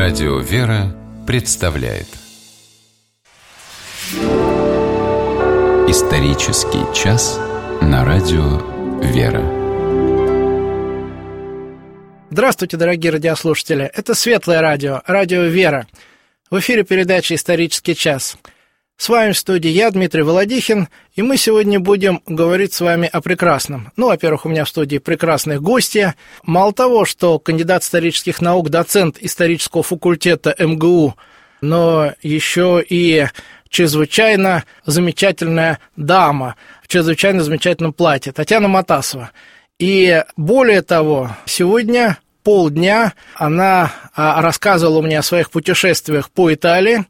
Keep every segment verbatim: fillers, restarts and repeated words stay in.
Радио «Вера» представляет Исторический час на Радио «Вера». Здравствуйте, дорогие радиослушатели! Это Светлое радио, Радио «Вера». В эфире передача «Исторический час». С вами в студии я, Дмитрий Володихин, и мы сегодня будем говорить с вами о прекрасном. Ну, во-первых, у меня в студии прекрасные гости. Мало того, что кандидат исторических наук, доцент исторического факультета эм гэ у, но еще и чрезвычайно замечательная дама в чрезвычайно замечательном платье, Татьяна Матасова. И более того, сегодня полдня она рассказывала мне о своих путешествиях по Италии.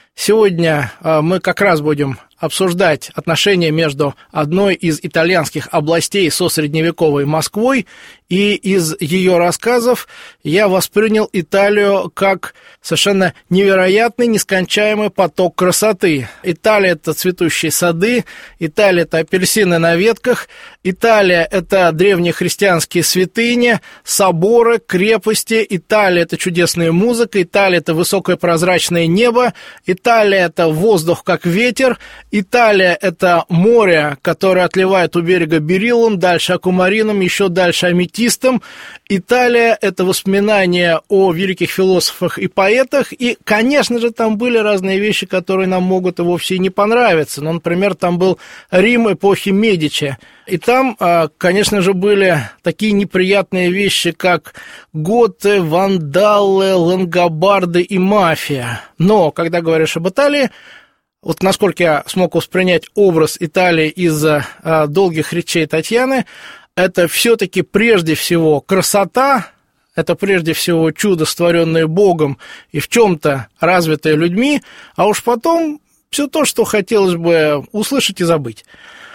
Сегодня мы как раз будем обсуждать отношения между одной из итальянских областей со средневековой Москвой, и из ее рассказов я воспринял Италию как совершенно невероятный, нескончаемый поток красоты. Италия – это цветущие сады, Италия – это апельсины на ветках, Италия – это древние христианские святыни, соборы, крепости, Италия – это чудесная музыка, Италия – это высокое прозрачное небо, Италия – это воздух как ветер, Италия – это море, которое отливает у берега бериллом, дальше аквамарином, еще дальше аметистом. Италия – это воспоминания о великих философах и поэтах. И, конечно же, там были разные вещи, которые нам могут и вовсе не понравиться. Ну, например, там был Рим эпохи Медичи. И там, конечно же, были такие неприятные вещи, как готы, вандалы, лангобарды и мафия. Но, когда говоришь об Италии, вот насколько я смог воспринять образ Италии из а, долгих речей Татьяны, это все-таки прежде всего красота, это прежде всего чудо, створенное Богом и в чем-то развитое людьми, а уж потом все то, что хотелось бы услышать и забыть.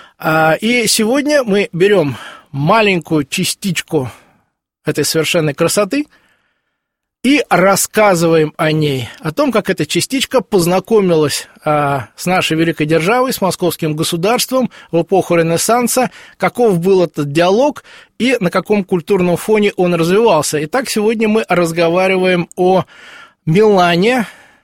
А, и сегодня мы берем маленькую частичку этой совершенной красоты и рассказываем о ней, о том, как эта частичка познакомилась а, с нашей великой державой, с московским государством в эпоху Ренессанса, каков был этот диалог и на каком культурном фоне он развивался. Итак, сегодня мы разговариваем о Милане,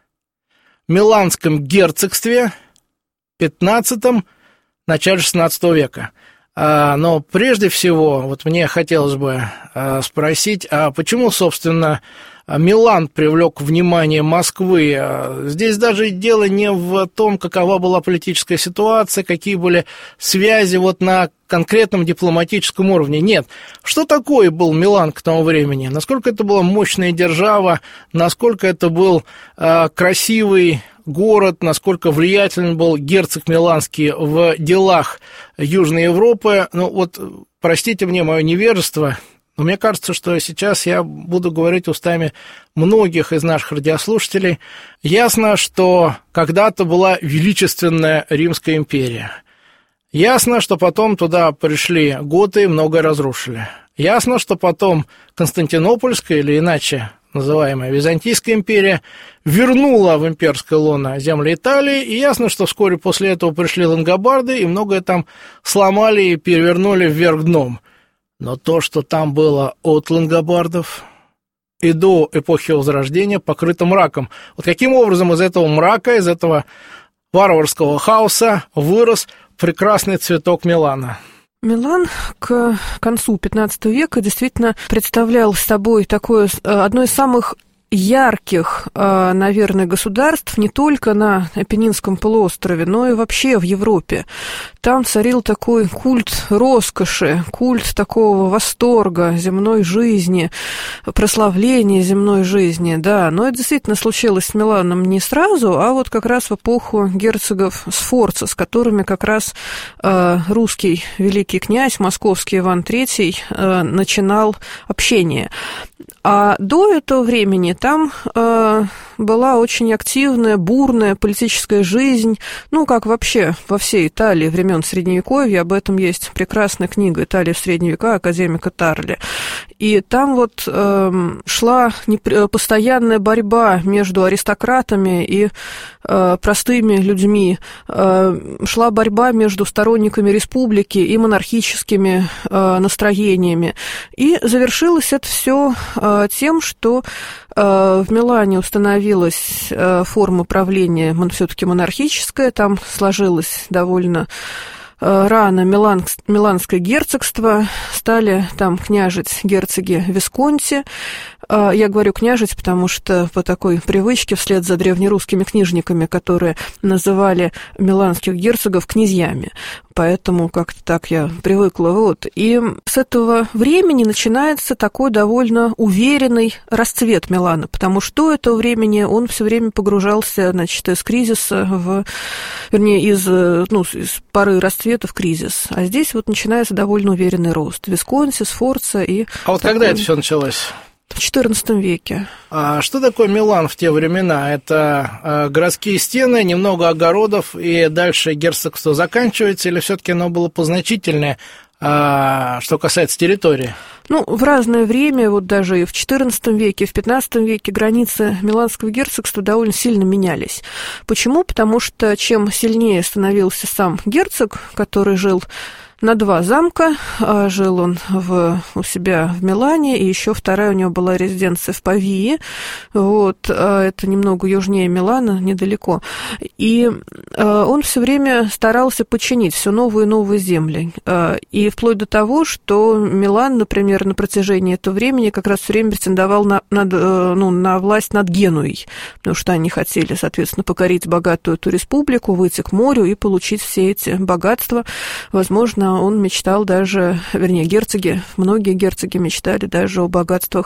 Миланском герцогстве пятнадцатом, начале шестнадцатого века. А, но прежде всего, вот мне хотелось бы а, спросить, а почему, собственно, Милан привлек внимание Москвы? Здесь даже дело не в том, какова была политическая ситуация, какие были связи вот на конкретном дипломатическом уровне. Нет. Что такое был Милан к тому времени? Насколько это была мощная держава, насколько это был э, красивый город, насколько влиятелен был герцог Миланский в делах Южной Европы? Ну вот, простите мне мое невежество, но мне кажется, что сейчас я буду говорить устами многих из наших радиослушателей. Ясно, что когда-то была величественная Римская империя. Ясно, что потом туда пришли готы и многое разрушили. Ясно, что потом Константинопольская, или иначе называемая Византийская империя, вернула в имперское лоно земли Италии, и ясно, что вскоре после этого пришли лангобарды и многое там сломали и перевернули вверх дном. Но то, что там было от лангобардов и до эпохи Возрождения, покрыто мраком. Вот каким образом из этого мрака, из этого варварского хаоса вырос прекрасный цветок Милана? Милан к концу пятнадцатого века действительно представлял собой такое одно из самых ярких, наверное, государств не только на Апеннинском полуострове, но и вообще в Европе. Там царил такой культ роскоши, культ такого восторга земной жизни, прославления земной жизни, да. Но это действительно случилось с Миланом не сразу, а вот как раз в эпоху герцогов Сфорца, с которыми как раз э, русский великий князь, московский Иван третий, э, начинал общение. А до этого времени там э, была очень активная, бурная политическая жизнь, ну, как вообще во всей Италии времен Средневековья. Об этом есть прекрасная книга «Италия в средние века» академика Тарли. И там вот э, шла постоянная борьба между аристократами и э, простыми людьми, э, шла борьба между сторонниками республики и монархическими э, настроениями. И завершилось это все э, тем, что в Милане установилась форма правления все-таки монархическая, там сложилось довольно рано Милан, Миланское герцогство, стали там княжить герцоги Висконти. Я говорю княжить, потому что по такой привычке, вслед за древнерусскими книжниками, которые называли миланских герцогов князьями. Поэтому как-то так я привыкла. Вот. И с этого времени начинается такой довольно уверенный расцвет Милана, потому что до этого времени он все время погружался, значит, из кризиса в... Вернее, из, ну, из поры расцвета в кризис. А здесь вот начинается довольно уверенный рост. Висконти, Сфорца и... А вот такой... когда это все началось? В четырнадцатом веке. А что такое Милан в те времена? Это э, городские стены, немного огородов, и дальше герцогство заканчивается, или все-таки оно было позначительное, э, что касается территории? Ну, в разное время, вот даже и в четырнадцатом веке, и в пятнадцатом веке границы Миланского герцогства довольно сильно менялись. Почему? Потому что чем сильнее становился сам герцог, который жил на два замка, жил он в, у себя в Милане, и еще вторая у него была резиденция в Павии, вот, это немного южнее Милана, недалеко, и он все время старался подчинить все новые и новые земли, и вплоть до того, что Милан, например, на протяжении этого времени как раз все время претендовал на, на, ну, на власть над Генуей, потому что они хотели, соответственно, покорить богатую эту республику, выйти к морю и получить все эти богатства. Возможно, он мечтал даже, вернее, герцоги, многие герцоги мечтали даже о богатствах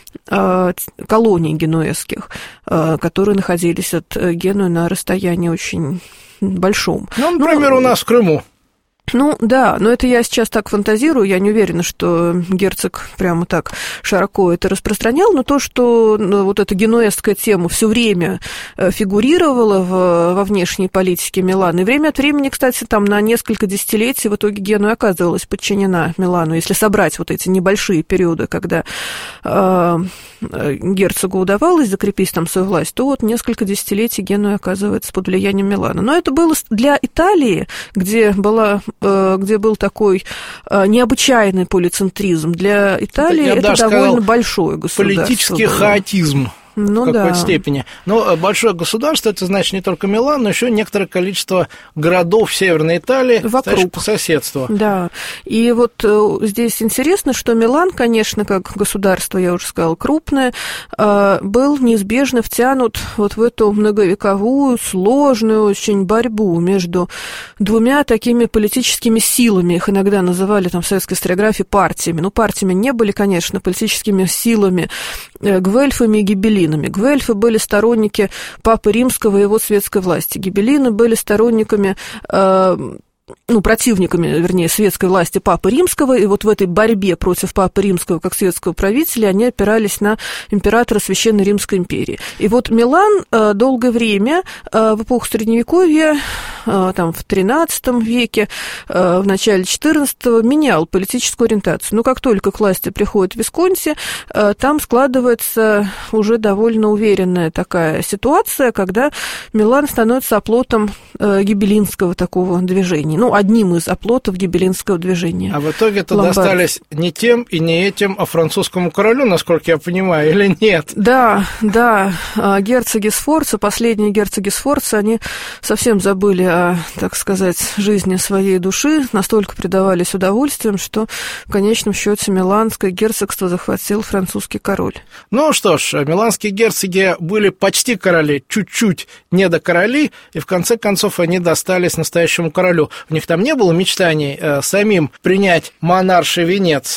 э, колоний генуэзских, э, которые находились от Генуи на расстоянии очень большом. Ну, например, ну, у нас в Крыму. Ну, да, но это я сейчас так фантазирую, я не уверена, что герцог прямо так широко это распространял, но то, что ну, вот эта генуэзская тема все время фигурировала в, во внешней политике Милана, и время от времени, кстати, там на несколько десятилетий в итоге Генуя оказывалась подчинена Милану, если собрать вот эти небольшие периоды, когда э, герцогу удавалось закрепить там свою власть, то вот несколько десятилетий Генуя оказывается под влиянием Милана. Но это было для Италии, где была... где был такой необычайный полицентризм. Для Италии это, это довольно сказал, большое государство. Политический было. Хаотизм. Ну, в какой-то да. степени. Но большое государство, это значит не только Милан, но еще некоторое количество городов Северной Италии, вокруг, по соседству. Да, и вот здесь интересно, что Милан, конечно, как государство, я уже сказала, крупное, был неизбежно втянут вот в эту многовековую, сложную очень борьбу между двумя такими политическими силами, их иногда называли там в советской историографии партиями. Ну, партиями не были, конечно, политическими силами, гвельфами и гибеллинами. Гвельфы были сторонники Папы Римского и его светской власти. Гибеллины были сторонниками... Э, ну, противниками, вернее, светской власти Папы Римского, и вот в этой борьбе против Папы Римского как светского правителя они опирались на императора Священной Римской империи. И вот Милан э, долгое время, э, в эпоху Средневековья, э, там, в тринадцатом веке, э, в начале четырнадцатого, менял политическую ориентацию. Но как только к власти приходит Висконти, э, там складывается уже довольно уверенная такая ситуация, когда Милан становится оплотом э, гибеллинского такого движения. Ну, одним из оплотов гибеллинского движения. А в итоге-то достались не тем и не этим, а французскому королю, насколько я понимаю, или нет? Да, да. Герцоги Сфорца, последние герцоги Сфорца, они совсем забыли о, так сказать, жизни своей души, настолько предавались удовольствиям, что в конечном счете миланское герцогство захватил французский король. Ну что ж, миланские герцоги были почти короли, чуть-чуть не до короли, и в конце концов они достались настоящему королю. У них там не было мечтаний э, самим принять монарший венец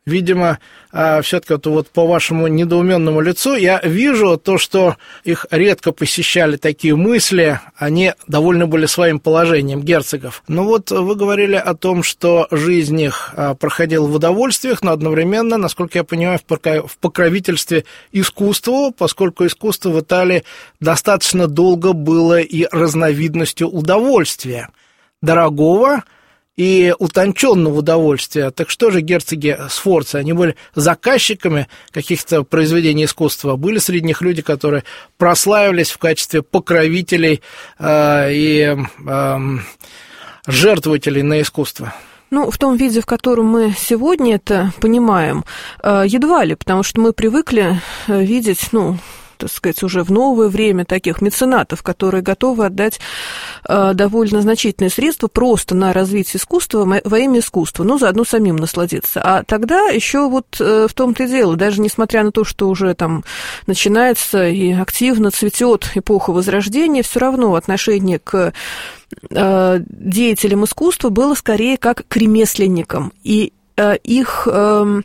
видимо, все-таки вот, вот по вашему недоуменному лицу я вижу то, что их редко посещали такие мысли, они довольны были своим положением герцогов. Но вот вы говорили о том, что жизнь их проходила в удовольствиях, но одновременно, насколько я понимаю, в покровительстве искусству, поскольку искусство в Италии достаточно долго было и разновидностью удовольствия, дорогого и утонченного удовольствия. Так что же герцоги Сфорца? Они были заказчиками каких-то произведений искусства. Были среди них люди, которые прославились в качестве покровителей э, и э, жертвователей на искусство. Ну, в том виде, в котором мы сегодня это понимаем, э, едва ли, потому что мы привыкли видеть, ну, так сказать, уже в новое время таких меценатов, которые готовы отдать э, довольно значительные средства просто на развитие искусства во имя искусства, ну, заодно самим насладиться. А тогда еще вот э, в том-то и дело, даже несмотря на то, что уже там начинается и активно цветет эпоха Возрождения, все равно отношение к э, деятелям искусства было скорее как к ремесленникам, и э, их... Э,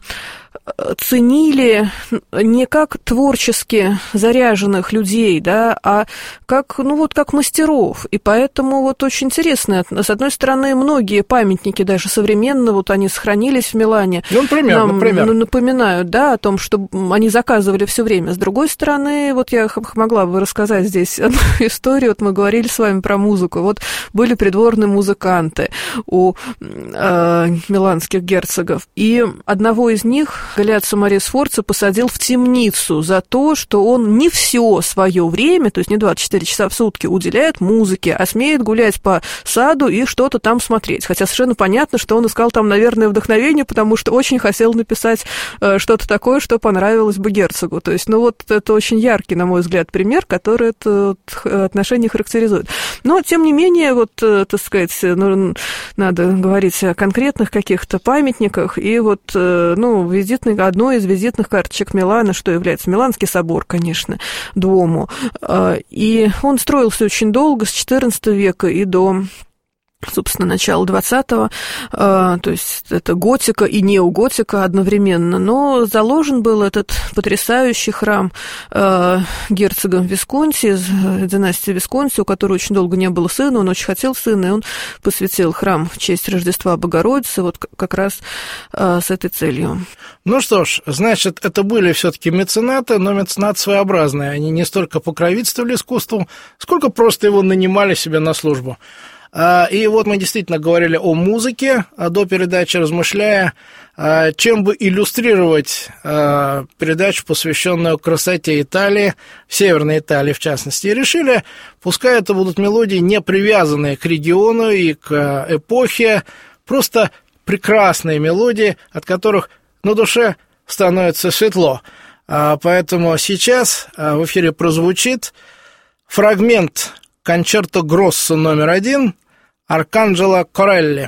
ценили не как творчески заряженных людей, да, а как, ну, вот как мастеров. И поэтому вот очень интересно. С одной стороны, многие памятники, даже современно, вот они сохранились в Милане. Ну, например, нам например. напоминают, да, о том, что они заказывали все время. С другой стороны, вот я могла бы рассказать здесь одну историю. Вот мы говорили с вами про музыку. Вот были придворные музыканты у э, миланских герцогов. И одного из них Галиаццо Мария Сфорца посадил в темницу за то, что он не все свое время, то есть не двадцать четыре часа в сутки, уделяет музыке, а смеет гулять по саду и что-то там смотреть. Хотя совершенно понятно, что он искал там, наверное, вдохновение, потому что очень хотел написать э, что-то такое, что понравилось бы герцогу. То есть, ну вот это очень яркий, на мой взгляд, пример, который это вот, отношение характеризует. Но, тем не менее, вот, э, так сказать, ну, надо говорить о конкретных каких-то памятниках, и вот, э, ну, визит одной из визитных карточек Милана, что является Миланский собор, конечно, Дуомо. И он строился очень долго, с четырнадцатого века и до, собственно, начала двадцатого, то есть это готика и неоготика одновременно, но заложен был этот потрясающий храм герцогом Висконти, из династии Висконти, у которого очень долго не было сына, он очень хотел сына, и он посвятил храм в честь Рождества Богородицы вот как раз с этой целью. Ну что ж, значит, это были все-таки меценаты, но меценаты своеобразные, они не столько покровительствовали искусству, сколько просто его нанимали себе на службу. И вот мы действительно говорили о музыке до передачи, размышляя, чем бы иллюстрировать передачу, посвященную красоте Италии, Северной Италии в частности. И решили, пускай это будут мелодии, не привязанные к региону и к эпохе, просто прекрасные мелодии, от которых на душе становится светло. Поэтому сейчас в эфире прозвучит фрагмент концерто Гроссо номер один Арканджело Корелли.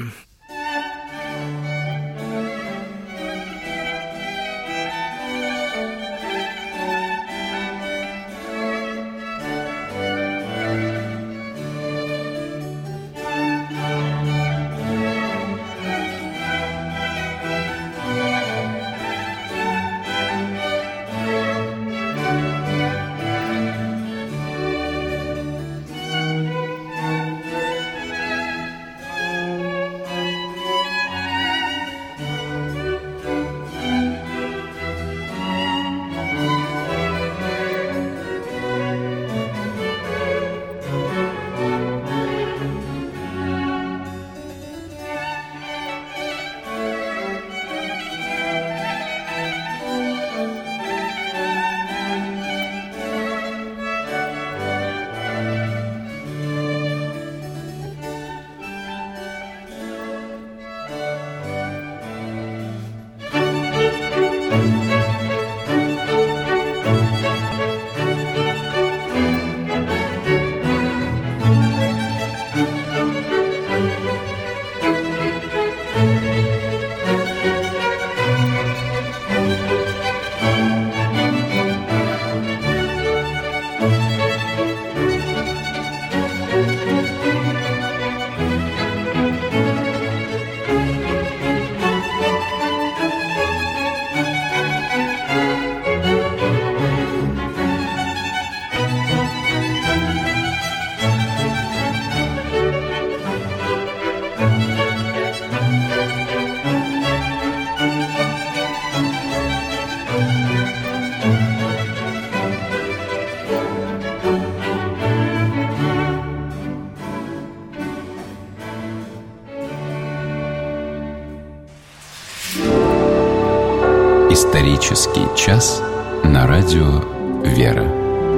Исторический час на радио «Вера».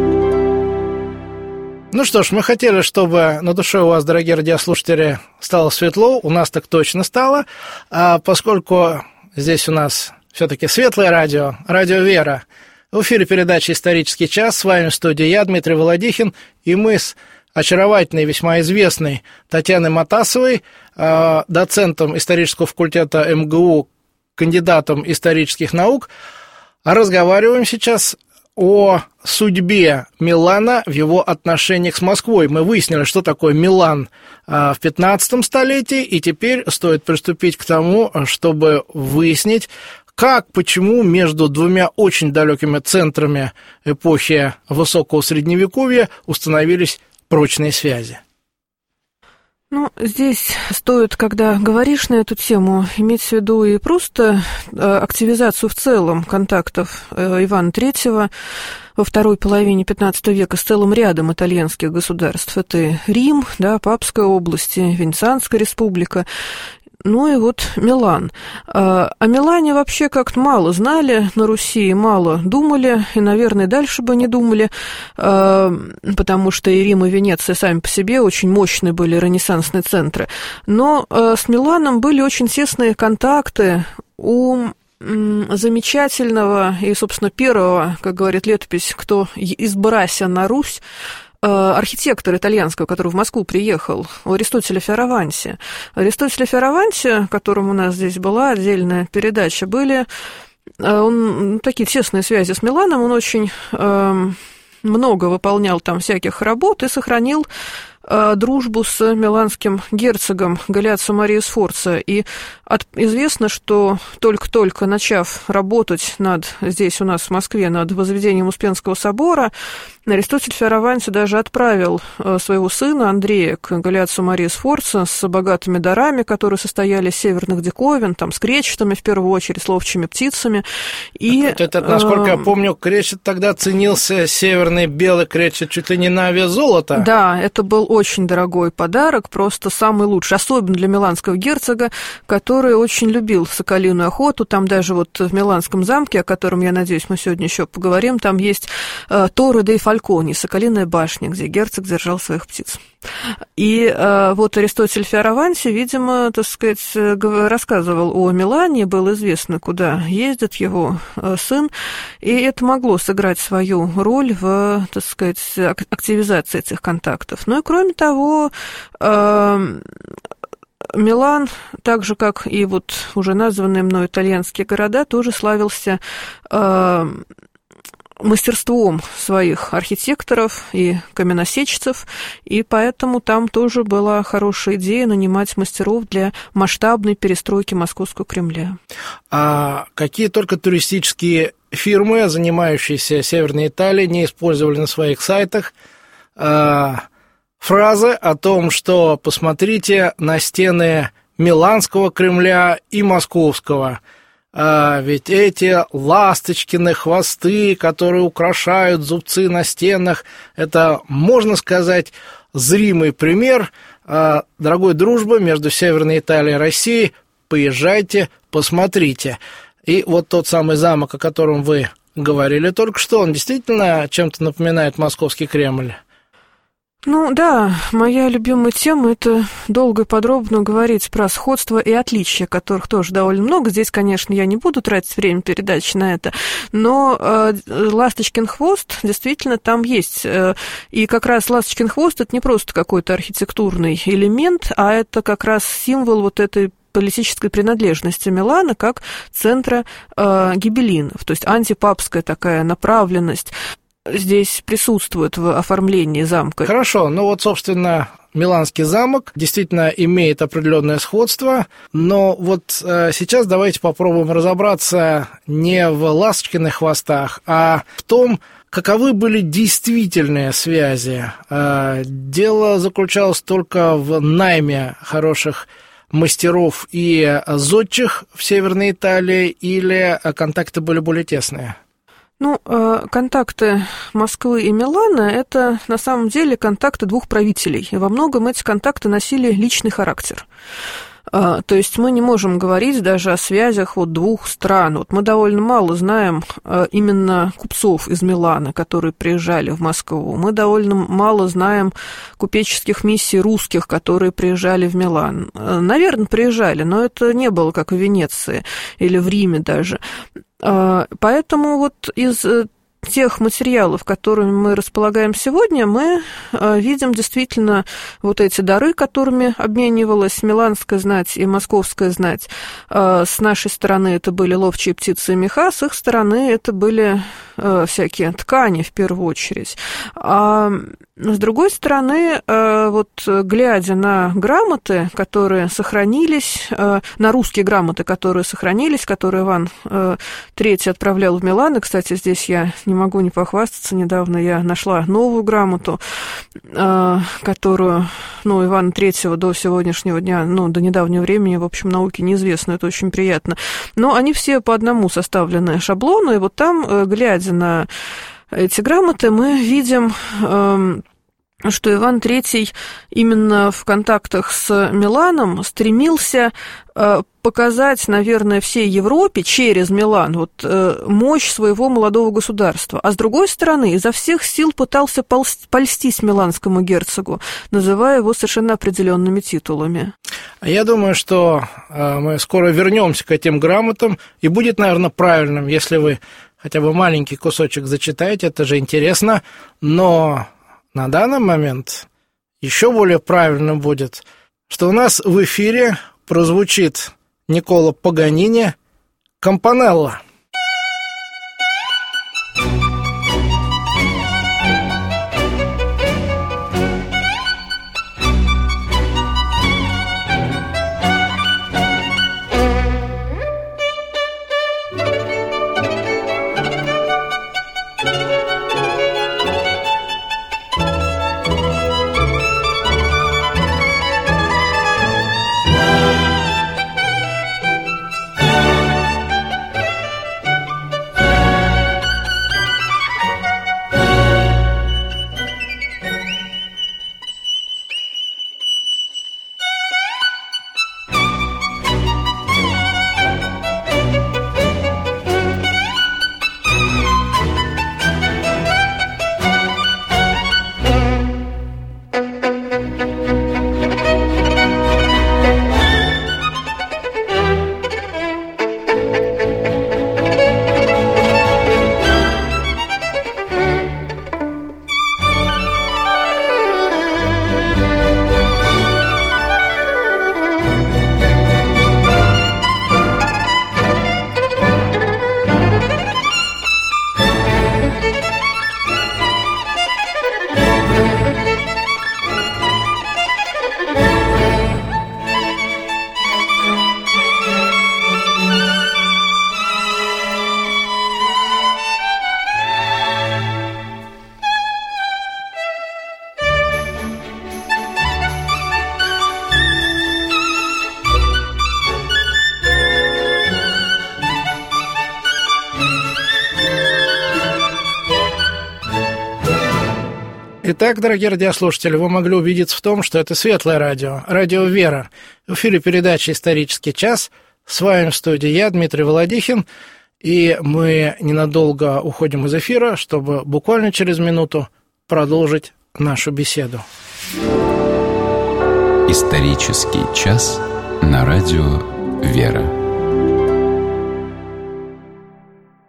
Ну что ж, мы хотели, чтобы на душе у вас, дорогие радиослушатели, стало светло. У нас так точно стало. А поскольку здесь у нас все-таки светлое радио, радио «Вера», в эфире передача «Исторический час». С вами в студии я, Дмитрий Володихин, и мы с очаровательной, весьма известной Татьяной Матасовой, доцентом исторического факультета эм гэ у, кандидатом исторических наук, разговариваем сейчас о судьбе Милана в его отношениях с Москвой. Мы выяснили, что такое Милан в пятнадцатом столетии, и теперь стоит приступить к тому, чтобы выяснить, как, почему между двумя очень далекими центрами эпохи высокого средневековья установились прочные связи. Ну, здесь стоит, когда говоришь на эту тему, иметь в виду и просто активизацию в целом контактов Ивана Третьего во второй половине пятнадцатого века с целым рядом итальянских государств. Это Рим, да, Папская область, Венецианская республика. Ну и вот Милан. О Милане вообще как-то мало знали на Руси, мало думали, и, наверное, дальше бы не думали, потому что и Рим, и Венеция сами по себе очень мощные были ренессансные центры. Но с Миланом были очень тесные контакты у замечательного и, собственно, первого, как говорит летопись, кто избрася на Русь, архитектор итальянского, который в Москву приехал, у Аристотеля Фиораванти. Аристотеля Фиораванти, которому у нас здесь была отдельная передача, были он, такие тесные связи с Миланом, он очень э, много выполнял там всяких работ и сохранил э, дружбу с миланским герцогом Галиацио Марио Сфорца. И от, известно, что только-только начав работать над, здесь у нас в Москве, над возведением Успенского собора, Аристотель Фиораванти даже отправил своего сына Андрея к Галиацио Марио Сфорца с богатыми дарами, которые состояли из северных диковин, там, с кречетами, в первую очередь, с ловчими птицами. И, это, это, насколько я помню, кречет тогда ценился, северный белый кречет, чуть ли не на вес золота. Да, это был очень дорогой подарок, просто самый лучший, особенно для миланского герцога, который очень любил соколиную охоту. Там даже вот в Миланском замке, о котором, я надеюсь, мы сегодня еще поговорим, там есть э, Торре дей Фалькони, соколиная башня, где герцог держал своих птиц. И э, вот Аристотель Фиораванти, видимо, так сказать, рассказывал о Милане, было известно, куда ездит его э, сын, и это могло сыграть свою роль в, так сказать, активизации этих контактов. Ну и кроме того, э, Милан, так же, как и вот уже названные мной итальянские города, тоже славился э, мастерством своих архитекторов и каменосечцев, и поэтому там тоже была хорошая идея нанимать мастеров для масштабной перестройки Московского Кремля. А какие только туристические фирмы, занимающиеся Северной Италией, не использовали на своих сайтах а, фразы о том, что посмотрите на стены Миланского Кремля и Московского. А ведь эти ласточкины хвосты, которые украшают зубцы на стенах, это, можно сказать, зримый пример а, дорогой дружбы между Северной Италией и Россией. Поезжайте, посмотрите. И вот тот самый замок, о котором вы говорили только что, он действительно чем-то напоминает Московский Кремль? Ну да, моя любимая тема – это долго и подробно говорить про сходства и отличия, которых тоже довольно много. Здесь, конечно, я не буду тратить время передачи на это, но э, ласточкин хвост, действительно, там есть. Э, и как раз ласточкин хвост – это не просто какой-то архитектурный элемент, а это как раз символ вот этой политической принадлежности Милана как центра э, гибеллинов, то есть антипапская такая направленность здесь присутствует в оформлении замка. Хорошо, ну вот, собственно, Миланский замок действительно имеет определенное сходство, но вот э, сейчас давайте попробуем разобраться не в ласточкиных хвостах, а в том, каковы были действительные связи. Э, дело заключалось только в найме хороших мастеров и зодчих в Северной Италии, или контакты были более тесные? Ну, контакты Москвы и Милана – это на самом деле контакты двух правителей. И во многом эти контакты носили личный характер. То есть мы не можем говорить даже о связях вот двух стран. Вот мы довольно мало знаем именно купцов из Милана, которые приезжали в Москву. Мы довольно мало знаем купеческих миссий русских, которые приезжали в Милан. Наверное, приезжали, но это не было как в Венеции или в Риме даже. Поэтому вот из тех материалов, которыми мы располагаем сегодня, мы видим действительно вот эти дары, которыми обменивалась миланская знать и московская знать. С нашей стороны это были ловчие птицы и меха, с их стороны это были всякие ткани в первую очередь. А с другой стороны, вот глядя на грамоты, которые сохранились, на русские грамоты, которые сохранились, которые Иван третий отправлял в Милан, и, кстати, здесь я не могу не похвастаться, недавно я нашла новую грамоту, которую, ну, Ивана третьего до сегодняшнего дня, ну, до недавнего времени, в общем, науке неизвестно, это очень приятно. Но они все по одному составлены шаблону, и вот там, глядя на эти грамоты, мы видим, что Иван третий именно в контактах с Миланом стремился показать, наверное, всей Европе через Милан вот, мощь своего молодого государства. А с другой стороны, изо всех сил пытался польстить миланскому герцогу, называя его совершенно определенными титулами. Я думаю, что мы скоро вернемся к этим грамотам, и будет, наверное, правильным, если вы хотя бы маленький кусочек зачитаете, это же интересно, но на данный момент еще более правильным будет, что у нас в эфире прозвучит Никколо Паганини «Кампанелла». Итак, дорогие радиослушатели, вы могли убедиться в том, что это светлое радио, радио «Вера». В эфире передача «Исторический час». С вами в студии я, Дмитрий Володихин, и мы ненадолго уходим из эфира, чтобы буквально через минуту продолжить нашу беседу. «Исторический час» на радио «Вера».